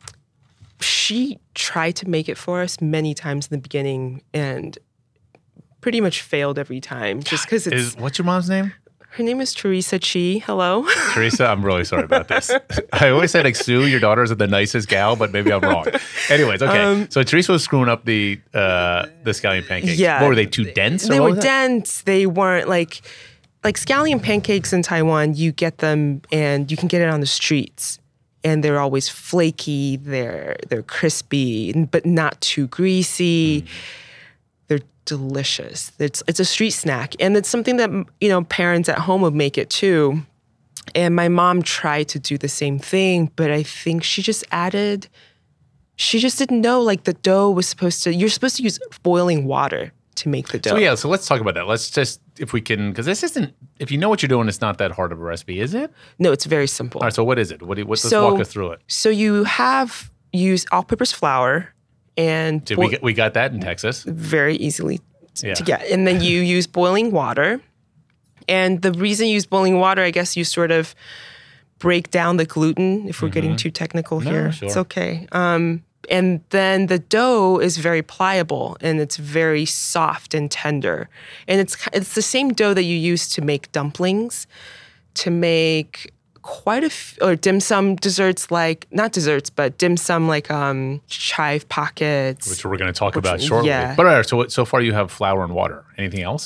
she tried to make it for us many times in the beginning and pretty much failed every time just because it's Is what's your mom's name? her name is Teresa Chi. Hello. Teresa, I'm really sorry about this. I always said like Sue, your daughter's the nicest gal, but maybe I'm wrong. Anyways, okay. Um, so Teresa was screwing up the uh, the scallion pancakes. Yeah. What were they, too dense? Or They what were was it? dense. They weren't like like scallion pancakes in Taiwan. You get them and you can get it on the streets, and they're always flaky. They're they're crispy, but not too greasy. They're delicious. It's it's a street snack, and it's something that you know parents at home would make it too. And my mom tried to do the same thing, but I think she just added. She just didn't know like the dough was supposed to. You're supposed to use boiling water to make the dough. So yeah, so let's talk about that. Let's just, if we can, because this isn't, if you know what you're doing, it's not that hard of a recipe, is it? No, it's very simple. All right, so what is it? What do you, let's So- walk us through it. So you have used all-purpose flour and Did boi- we, get, we got that in Texas. very easily t- Yeah. to get. And then you use boiling water. And the reason you use boiling water, I guess you sort of break down the gluten, if we're getting too technical Mm-hmm. No, here. sure. It's okay. Um, and then the dough is very pliable and it's very soft and tender. And it's it's the same dough that you use to make dumplings, to make quite a f- or dim sum desserts like not desserts but dim sum like um chive pockets. Which we're going to talk Which- about shortly. yeah. But all right, so what- so far you have flour and water. Anything else?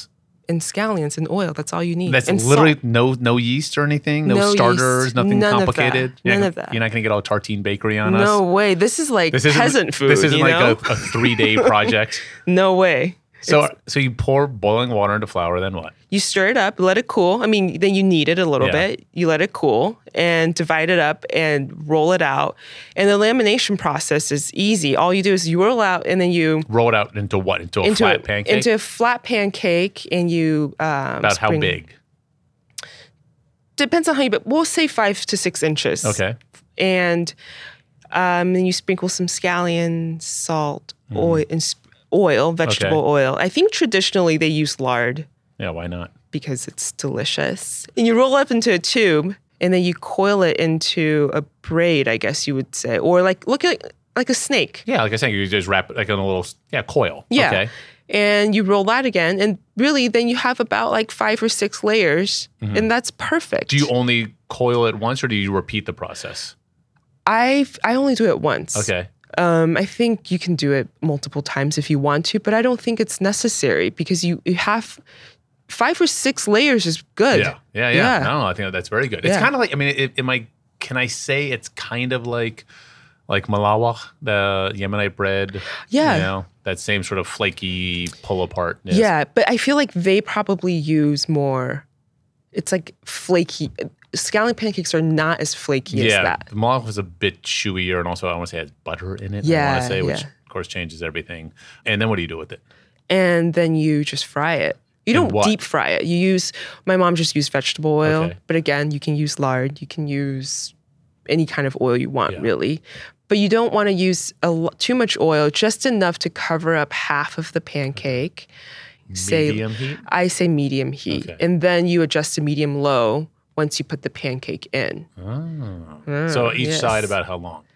and scallions and oil. That's all you need. That's and literally salt. no no yeast or anything, no, No starters, yeast. nothing None of that. complicated. You're None not of gonna- that. You're not going to get all Tartine Bakery on us. No way. This is like This isn't peasant food. This isn't you like know? a, a three day project. No way. So so you pour boiling water into flour, then what? You stir it up, let it cool. I mean, then you knead it a little Yeah. bit. You let it cool and divide it up and roll it out. And the lamination process is easy. All you do is you roll out and then you Roll it out into what? Into a into flat a, pancake? into a flat pancake, and you um, About how spring- big? Depends on how you, but we'll say five to six inches. Okay. And um, then you sprinkle some scallion, salt, oil, and sp- oil, vegetable Mm-hmm. Okay. oil. I think traditionally they use lard Yeah, why not? because it's delicious. And you roll up into a tube, and then you coil it into a braid, I guess you would say, or like look at like a snake. Yeah, like I said, you just wrap it like in a little yeah coil. Yeah. Okay. And you roll that again, and really, then you have about like five or six layers, and that's perfect. Mm-hmm. Do you only coil it once, or do you repeat the process? I I only do it once. Okay. Um, I think you can do it multiple times if you want to, but I don't think it's necessary because you, you have five or six layers is good. Yeah. Yeah. Yeah. Yeah. No, I think that's very good. It's Yeah. kind of like I mean, it, am I? Can I say it's kind of like like malawa, the Yemenite bread? Yeah. You know, that same sort of flaky pull apart. Yeah, but I feel like they probably use more. It's like flaky. Scallion pancakes are not as flaky as Yeah, that. the malak was a bit chewier, and also I want to say it has butter in it. I Yeah, want to say, which yeah. of course changes everything. And then what do you do with it? And then you just fry it. You In don't what? deep fry it. You use. My mom just used vegetable oil, Okay. but again, you can use lard. You can use any kind of oil you want, Yeah. really. But you don't want to use a lo- too much oil, just enough to cover up half of the pancake. Say- Medium heat? I say medium heat, Okay. and then you adjust to medium low once you put the pancake in. Oh. so each yes. side about how long?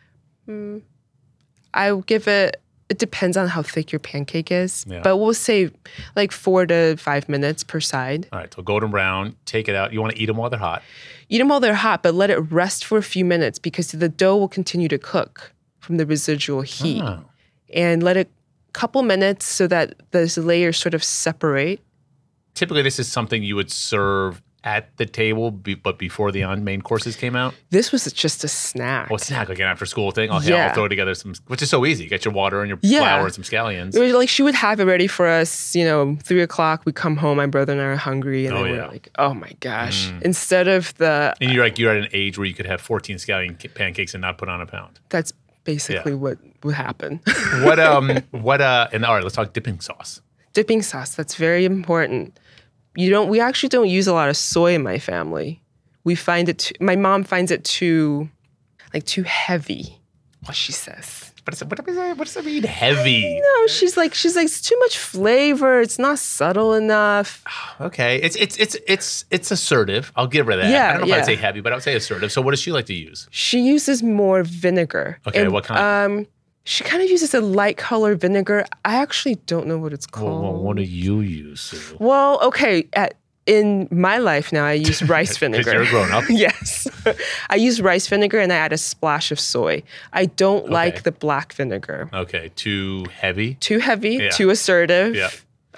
I will give it. It depends on how thick your pancake is, Yeah. but we'll say like four to five minutes per side. All right, so golden brown, take it out. You want to eat them while they're hot. Eat them while they're hot, but let it rest for a few minutes because the dough will continue to cook from the residual heat. Oh. And let it couple minutes so that those layers sort of separate. Typically, this is something you would serve at the table, be, but before the on main courses came out. This was just a snack. Well, snack like an after school thing. I'll, Yeah. I'll throw together some, which is so easy. Get your water and your Yeah. flour and some scallions. It was like she would have it ready for us, you know, three o'clock. We come home, my brother and I are hungry, and Oh, then yeah. we're like, oh my gosh. Instead of the, And you're like you're at an age where you could have fourteen scallion ca- pancakes and not put on a pound. that's basically Yeah. what would happen. What um what uh and all right, let's talk dipping sauce. Dipping sauce, that's very important. You don't, we actually don't use a lot of soy in my family. We find it, too, my mom finds it too, like too heavy, what she says. What does it, what does it, what does it mean heavy? No, she's like, she's like, it's too much flavor. It's not subtle enough. Okay, it's it's it's it's it's assertive. I'll give her that. Yeah, I don't know if yeah. I'd say heavy, but I would say assertive. So what does she like to use? She uses more vinegar. Okay, what kind? Um, she kind of uses a light color vinegar. I actually don't know what it's Well, called. well, what do you use, Sue? Well, okay. At, in my life now, I use rice vinegar. Because you're a grown up. Yes. I use rice vinegar and I add a splash of soy. I don't Okay. like the black vinegar. Okay, too heavy. Too heavy, Yeah. too assertive. Yeah.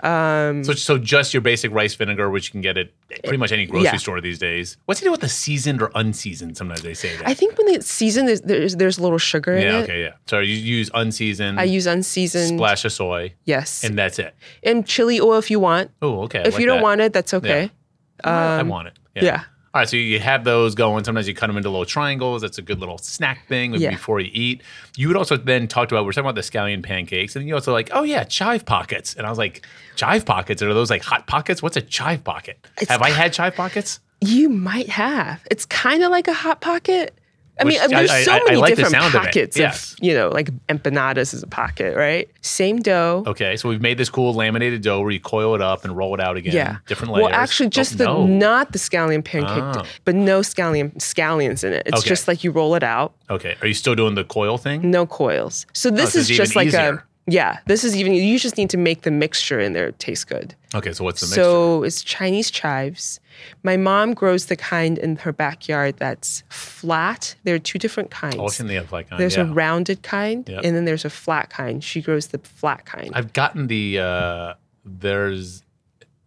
Um, so, so just your basic rice vinegar, which you can get at pretty much any grocery Yeah. store these days. What's the deal with the seasoned or unseasoned? Sometimes they say that. I think when it's seasoned, there's, there's, there's a little sugar in yeah. it. Okay. Yeah. So you use unseasoned. I use unseasoned. splash of soy, Yes. and that's it. And chili oil if you want. Oh, okay. I If like you don't that. want it, that's okay. I I want it. yeah. All right, so you have those going. Sometimes you cut them into little triangles. That's a good little snack thing maybe Yeah. before you eat. You would also then talk about, we we're talking about the scallion pancakes, and you also like, oh yeah, chive pockets. And I was like, chive pockets? Are those like hot pockets? What's a chive pocket? It's have I had chive pockets? You might have. It's kind of like a hot pocket. I Which mean, there's I- so I- I many like the different sound of it. pockets of, Yes. you know, like empanadas is a pocket, right? Same dough. Okay, so we've made this cool laminated dough where you coil it up and roll it out again. Yeah. Different layers. Well, actually, just Oh, the no. not the scallion pancake, Oh. but no scallion scallions in it. It's Okay. just like you roll it out, Okay, are you still doing the coil thing? no coils. So this so is it's just even like easier. a yeah. This is even you just need to make the mixture in there taste good. Okay, so what's the mixture? So it's Chinese chives. My mom grows the kind in her backyard that's flat. There are two different kinds. Oh, it's in the like kind. There's yeah. a rounded kind, Yep. and then there's a flat kind. She grows the flat kind. I've gotten the uh there's I've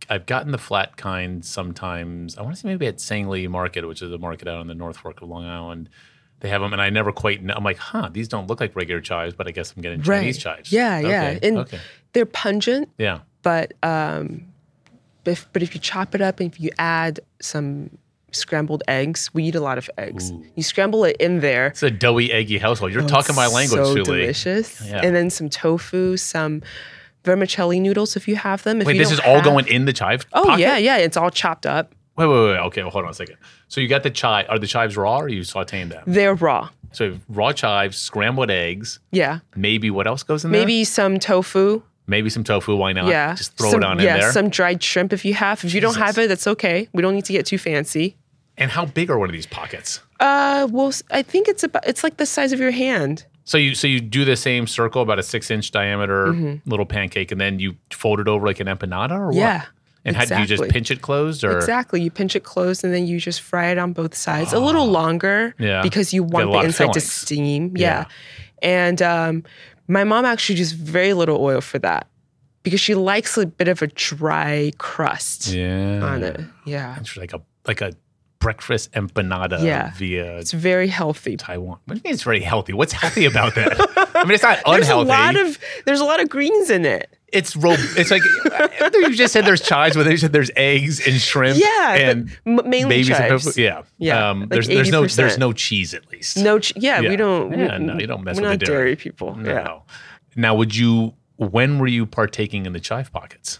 I've gotten the flat kind sometimes. I want to say maybe at Sangley Market, which is a market out on the North Fork of Long Island. They have them, and I never quite know. I'm like, huh, these don't look like regular chives, but I guess I'm getting Chinese chives. Yeah, okay, yeah. And okay. they're pungent, Yeah. but um, if, but if you chop it up and if you add some scrambled eggs, we eat a lot of eggs. Ooh. You scramble it in there. It's a doughy, eggy household. You're Oh, talking my it's language, so Suli. delicious. Yeah. And then some tofu, some vermicelli noodles if you have them. If Wait, you this don't is all have- going in the chive Oh pocket? yeah, yeah. It's all chopped up. Wait, wait, wait. Okay, well, hold on a second. So you got the chive. Are the chives raw or are you sauteing them? They're raw. So you have raw chives, scrambled eggs, Yeah. maybe what else goes in there? Maybe some tofu. Maybe some tofu. Why not? Yeah. Just throw Some- it on yeah, in there. some dried shrimp if you have. If you don't Jesus. have it, that's okay. We don't need to get too fancy. And how big are one of these pockets? Uh, well, s- I think it's about it's like the size of your hand. So you so you do the same circle, about a six inch diameter little pancake, and then you fold it over like an empanada, or what? Mm-hmm. Yeah, And how do you just exactly. pinch it closed, or Exactly. You pinch it closed and then you just fry it on both sides. A little longer Yeah. because you Get a want lot the of inside to fillings. steam. Yeah. Yeah. And um, my mom actually used very little oil for that because she likes a bit of a dry crust yeah, on it. Yeah. It's like a like a breakfast empanada Yeah. via It's very healthy. Taiwan. What do you mean it's very healthy? What's healthy about that? I mean, it's not There's a unhealthy. lot of there's a lot of greens in it. It's ro- It's like you just said. There's chives, but you said there's eggs and shrimp. Yeah, and but m- mainly maybe some chives. tofu. Yeah, Yeah, Um, like there's there's no there's eighty percent. no cheese at least. No, ch- yeah, Yeah. we don't. Yeah, we, no, you don't mess we're with not the dairy. dairy people. No. Yeah. Now, would you? When were you partaking in the chive pockets?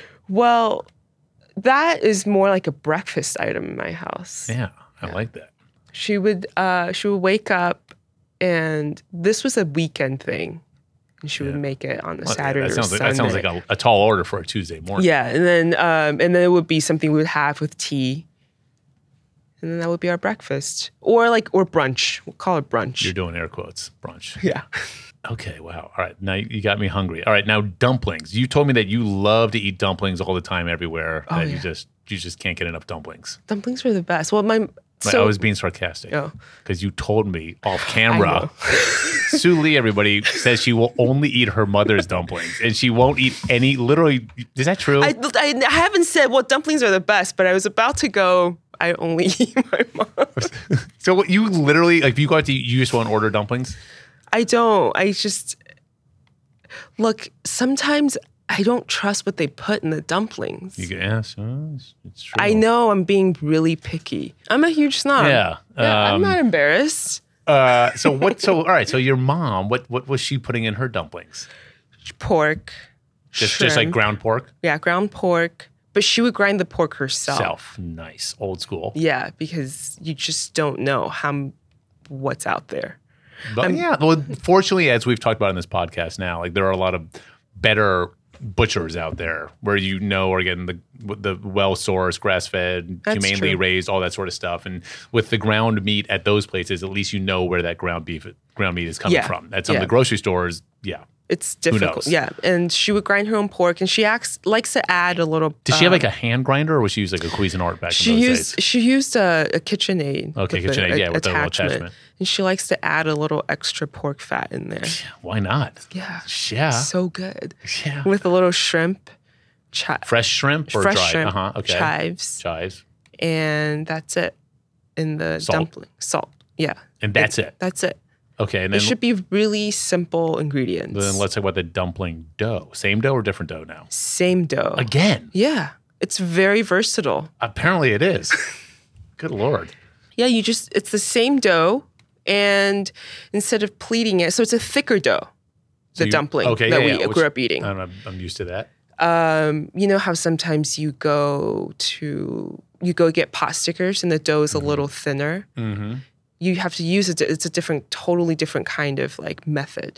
Well, that is more like a breakfast item in my house. Yeah, I like that. She would uh, she would wake up, and this was a weekend thing, and she would Yeah. make it on a Well, Saturday that or sounds like Sunday. that sounds like a, a tall order for a Tuesday morning. Yeah, and then um, and then it would be something we would have with tea, and then that would be our breakfast, or like or brunch. We'll call it brunch. You're doing air quotes, brunch. yeah. Okay, wow. All right, now you got me hungry. All right, now dumplings. You told me that you love to eat dumplings all the time, everywhere. Oh, that you yeah. just you just can't get enough dumplings. Dumplings were the best. Well, my Like, so I was being sarcastic Oh. because you told me off I camera. know. Sue Lee, everybody says she will only eat her mother's dumplings, and she won't eat any. Literally, is that true? I, I haven't said well dumplings are the best, but I was about to go. I only eat my mom. so what, you literally, like, if you go out to eat, you just won't order dumplings. I don't. I just look. Sometimes I don't trust what they put in the dumplings. You can ask. Oh, it's, it's true. I know I'm being really picky. I'm a huge snob. Yeah. Yeah, I'm um, not embarrassed. Uh, so what? So all right. So your mom, what what was she putting in her dumplings? Pork. Just just like shrimp. ground pork. Yeah, ground pork. But she would grind the pork herself. Self. Nice. Old school. Yeah, because you just don't know how what's out there. But yeah. Well, fortunately, as we've talked about in this podcast now, like there are a lot of better butchers out there where you know are getting the the well sourced, grass fed, That's humanely true. raised, all that sort of stuff. And with the ground meat at those places, at least you know where that ground beef ground meat is coming Yeah. from. At some of Yeah. the grocery stores, yeah. It's difficult. knows? Yeah, and she would grind her own pork, and she acts, likes to add a little. Did she have um, like a hand grinder, or was she use like a Cuisinart back She in those used days? she used a, a KitchenAid. Okay, with KitchenAid, a- yeah, with the little attachment. and she likes to add a little extra pork fat in there. Why not? Yeah, Yeah. so good yeah. with a little shrimp, chi- Fresh shrimp or fresh dry? shrimp, Uh-huh. Okay. chives, Chives. and that's it. In the Salt. dumpling, salt. Yeah, And that's it. that's it. Okay. And then, It should be really simple ingredients. then let's talk about the dumpling dough. Same dough or different dough now? Same dough. Again. Yeah, it's very versatile. Apparently it is. Good Lord. Yeah, you just, it's the same dough. And instead of pleating it, so it's a thicker dough, the you- dumpling okay, that yeah, we yeah, grew which- up eating. I'm, I'm used to that. Um, you know how sometimes you go to, you go get pot stickers and the dough is a little thinner? Mm-hmm. You have to use it, it's a different, totally different kind of like method.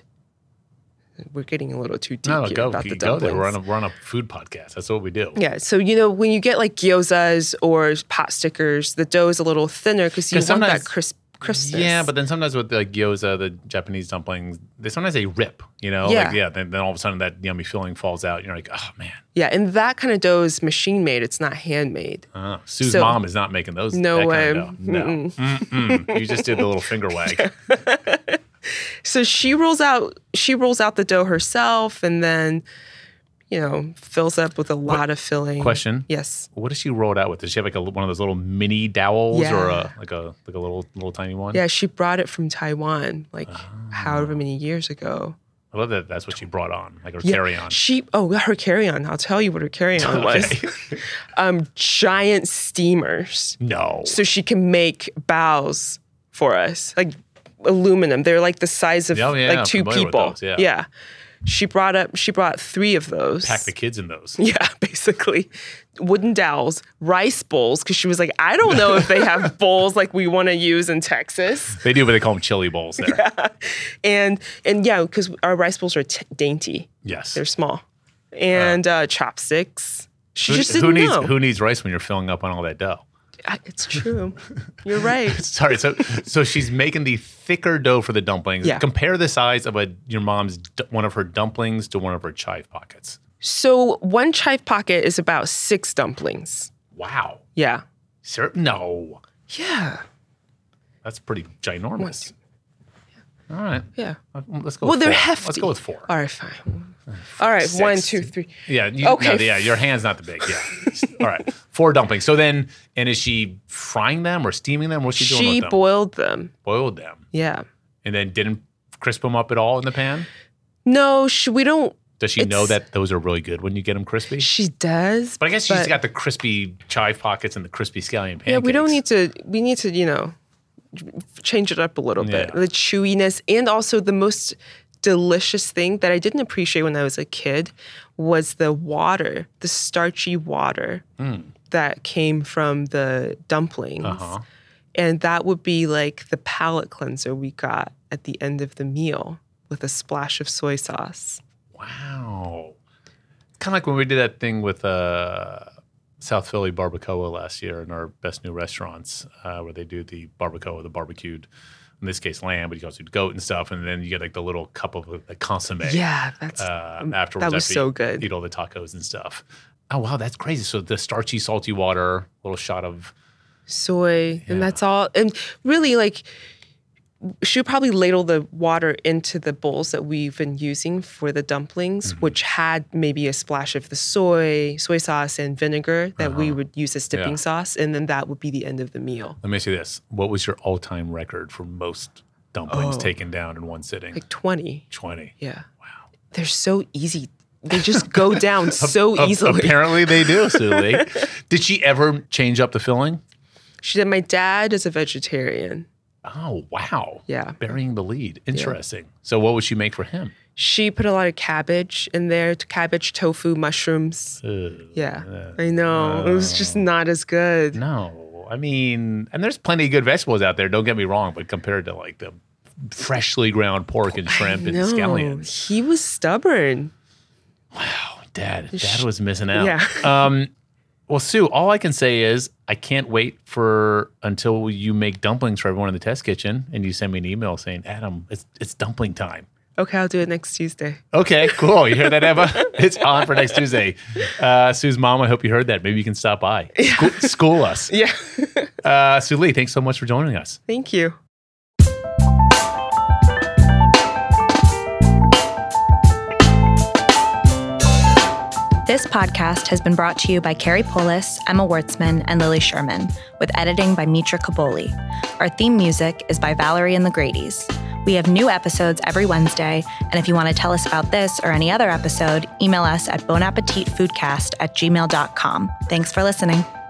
We're getting a little too deep No, here go, about the go there. dumplings. We're on, a, we're on a food podcast. That's what we do. Yeah, so you know when you get like gyozas or pot stickers, the dough is a little thinner because you 'Cause want that sometimes- crisp crispness. Yeah, but then sometimes with the gyoza, the Japanese dumplings, they sometimes they rip, you know? Yeah. Like, yeah. Then, then all of a sudden that yummy filling falls out. And you're like, oh, man. yeah, and that kind of dough is machine made. It's not handmade. Uh, Sue's So- mom is not making those. No that way. Kind of dough. No. Mm-mm. You just did the little finger wag. So she rolls out she rolls out the dough herself, and then you know, fills up with a lot of filling. Question. Yes. What does she roll it out with? Does she have like a, one of those little mini dowels Yeah. or a, like a like a little little tiny one? Yeah, she brought it from Taiwan, like Ah. however many years ago. I love that that's what she brought on, like her Yeah, carry-on. She oh her carry on. I'll tell you what her carry on was. Okay. um, giant steamers, No. so she can make bows for us, like aluminum. They're like the size of Oh, yeah, like I'm two familiar with people. those, yeah. yeah. She brought up. She brought three of those. Pack the kids in those. Yeah, basically. Wooden dowels, rice bowls, because she was like, I don't know if they have bowls like we want to use in Texas. They do, but they call them chili bowls there. Yeah. And and yeah, because our rice bowls are t- dainty. Yes. They're small. And uh, chopsticks. She Who, just didn't who needs know. who needs rice when you're filling up on all that dough? I- It's true. You're right. Sorry. So so she's making the thicker dough for the dumplings. Yeah. Compare the size of a your mom's d- one of her dumplings to one of her chive pockets. So one chive pocket is about six dumplings. Wow. Yeah. Sir, no, Yeah. that's pretty ginormous. All right. Yeah. Uh, Let's go. Well, with they're four. hefty. Let's go with four. All right, fine. All right, Six. one, two, three. Yeah. You, Okay. No, yeah. Your hand's not the big. Yeah. All right. Four dumplings. So then, and is she frying them or steaming them? What's she doing She with them? boiled them. Boiled them, Yeah. and then didn't crisp them up at all in the pan. No, she, we don't. Does she know It's- that those are really good when you get them crispy? She does. But I guess she's but- got the crispy chive pockets and the crispy scallion pancakes. Yeah, we don't need to. We need to, you know, change it up a little bit. Yeah. The chewiness, and also the most delicious thing that I didn't appreciate when I was a kid was the water, the starchy water that came from the dumplings, Uh-huh. and that would be like the palate cleanser we got at the end of the meal with a splash of soy sauce. Wow. Kind of like when we did that thing with uh, South Philly Barbacoa last year in our best new restaurants, uh, where they do the barbacoa, the barbecued, in this case lamb, but you can also do goat and stuff, and then you get like the little cup of like consomme. Yeah, that's Uh, um, afterwards, that was after so you good. Eat all the tacos and stuff. Oh wow, that's crazy. So the starchy, salty water, little shot of soy, and that's all. And really, like, she'll probably ladle the water into the bowls that we've been using for the dumplings, Mm-hmm. which had maybe a splash of the soy, soy sauce, and vinegar that we would use as dipping Uh-huh. Yeah. sauce, and then that would be the end of the meal. Let me ask you this: what was your all-time record for most dumplings Oh. taken down in one sitting? Like twenty. Twenty. Yeah. Wow. They're so easy. They just go down so A- easily. Apparently, they do, Suli. Did she ever change up the filling? She did. My dad is a vegetarian. Oh wow! Yeah. Burying the lead. Interesting. So, what would she make for him? She put a lot of cabbage in there, cabbage, tofu, mushrooms. Uh, Yeah, I know. It was just not as good. no, I mean, and there's plenty of good vegetables out there. Don't get me wrong, but compared to like the freshly ground pork and shrimp and No, scallions, he was stubborn. wow, Dad, Dad was missing out. Yeah. Um, well, Sue, all I can say is I can't wait for until you make dumplings for everyone in the test kitchen, and you send me an email saying, "Adam, it's it's dumpling time." Okay, I'll do it next Tuesday. Okay, cool. You heard that, Emma? It's on for next Tuesday. Uh, Sue's mom, I hope you heard that. Maybe you can stop by. School, school us. Yeah. Uh, Sue Lee, thanks so much for joining us. Thank you. This podcast has been brought to you by Carrie Polis, Emma Wertzman, and Lily Sherman, with editing by Mitra Kaboli. Our theme music is by Valerie and the Grady's. We have new episodes every Wednesday, and if you want to tell us about this or any other episode, email us at bonappetitfoodcast at gmail dot com. Thanks for listening.